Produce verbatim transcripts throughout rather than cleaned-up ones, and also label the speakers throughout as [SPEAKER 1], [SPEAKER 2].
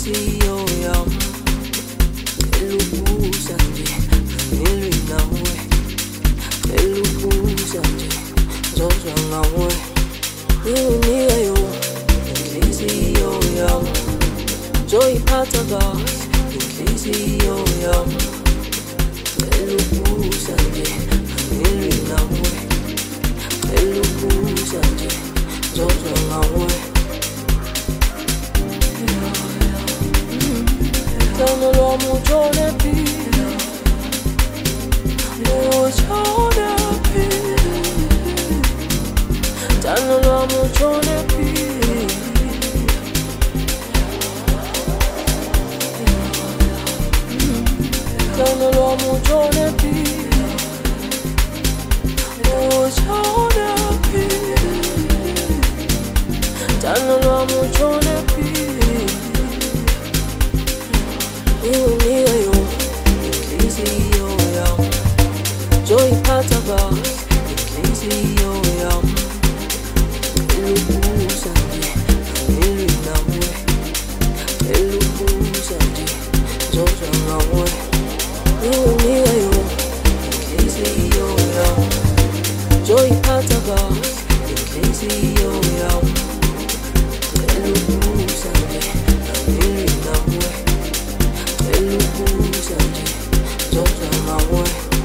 [SPEAKER 1] inhliziyo yami elubuza nje ngilwi nawe, elubuza nje ngizozwa ngawe, ngikunikeyo inhliziyo yami, ngizoyiphatha kahle inhliziyo yami elubuza nje ngilwi nawe, elubuza nje ngizozwa ngawe. Dano l'uomo utshone phi, utshone phi, dano l'uomo utshone phi, dano l'uomo utshone phi, utshone phi, dano l'uomo utshone phi. Ngikunikeyo inhliziyo yami, ngizoyiphatha kahle inhliziyo yami, elubuza nje ngilwi nawe, elubuza nje ngizozwa ngawe, ngikunikeyo inhliziyo yami, ngizoyiphatha kahle inhliziyo yami, elubuza nje ngilwi nawe, elubuza nje ngizozwa ngawe.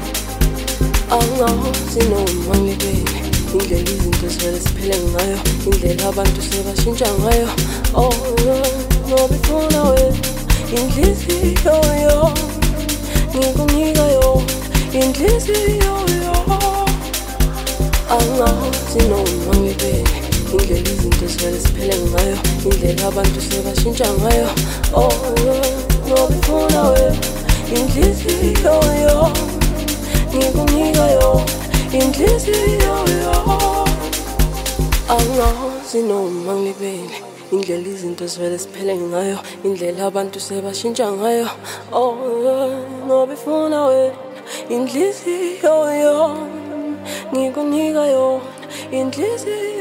[SPEAKER 1] Angazi noma ngibeke indlela izinto sivele siphele ngayo, indlela abantu sebashintsha ngayo. Oh, ngoba ifuna wena inhliziyo yami, ngikunika yona inhliziyo yami. Angazi noma ngibeke indlela izinto sivele siphele ngayo, indlela abantu sebashintsha ngayo. Oh, ngoba ifuna wena inhliziyo yami, ngikunika yona inhliziyo yami. Angazi noma ngibeke indlela izinto sivele siphele ngayo, indlela abantu sebashintsha ngayo. Oh, ngoba ifuna wena inhliziyo yami, ngikunika yona inhliziyo.